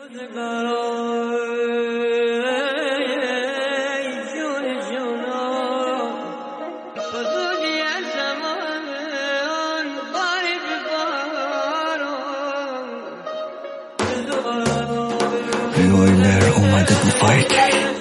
رویلر اومده بود فایکی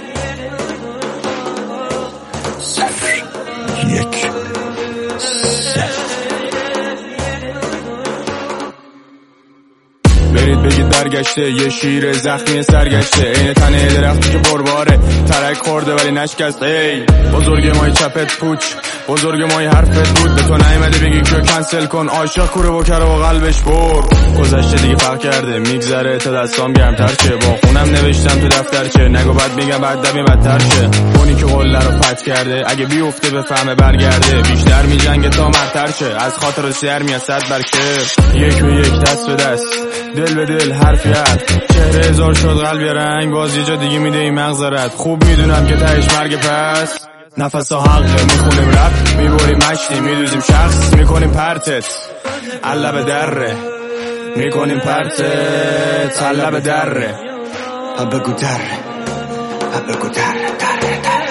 0-1-0 برید بگید برگشته یه شیر زخمی سرگشته عین تنه درختی که پرباره ترک خورده ولی نشکسته. ای بزرگ مای چپت پوچ بزرگ مای حرفت بود به تو نیومده بگی که کنسل کن عاشق کوره بکره و قلبش بر گذشته دیگه فرق کرده میگذره تا دستام گرمتر شه با خونم نوشتم تو دفترچه نگو بد میگم بعد دمی بدتر شه اونی که قله رو فتح کرده اگه بیفته بفهمه برگرده بیشتر میجنگه تا مرتر شه از خاطر سر میاد 100 برشه یک به یک دست به دست دل به دل حرف چهره هزار شد قلب رنگ باز یه جا دیگه میده این مغزرت خوب میدونم که تهش مرگ پس نفس ها حقه میخونیم رپ میبریم مشتی میدوزیم شخص میکنیم پرتت علب دره میکنیم پرتت علب دره بگو دره بگو دره دره دره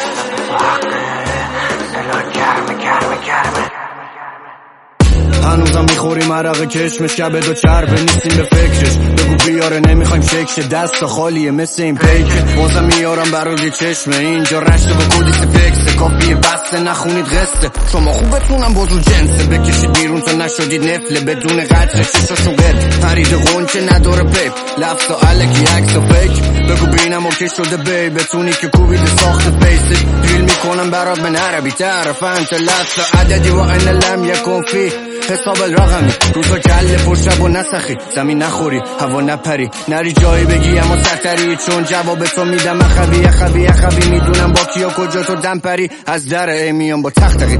سلام گرمه هنوزم میخوریم عرق کشمش شب دو چربه نیستیم به فکرش بگو بیاره نمیخوایم شکشه دست خالیه مثل این پیکه بازم میارم برای چشمه اینجا رشته با کودیس فکسه کافیه بسته نخونید قصه شما خوبتونم بازو جنسه بکشید بیرون تا نشدید نفله بدون قدر چشاشون قد پرید قنچه نداره پیپ لفظ و علکی عکس و فیک بگو بینم اوکی شده بی بتونی که کوبید ساخت فیست دیل میکنم برات من عربی تعرف انت لفظ عددی و این لم یکن فی حساب الرقمی روزا کله پر شب و نسخی زمین نخوری هوا نپری نری جایی بگی اما سختری چون جواب تو میدم اخبی میدونم با کیا کجا تو دم پری از در میام با تختقی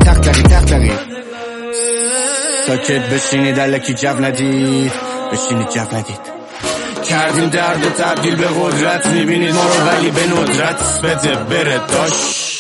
ساکت بشینید الکی جو ندید بشینید جو ندید کردیم درد و تبدیل به قدرت میبینید ما رو ولی به ندرت بده بره داش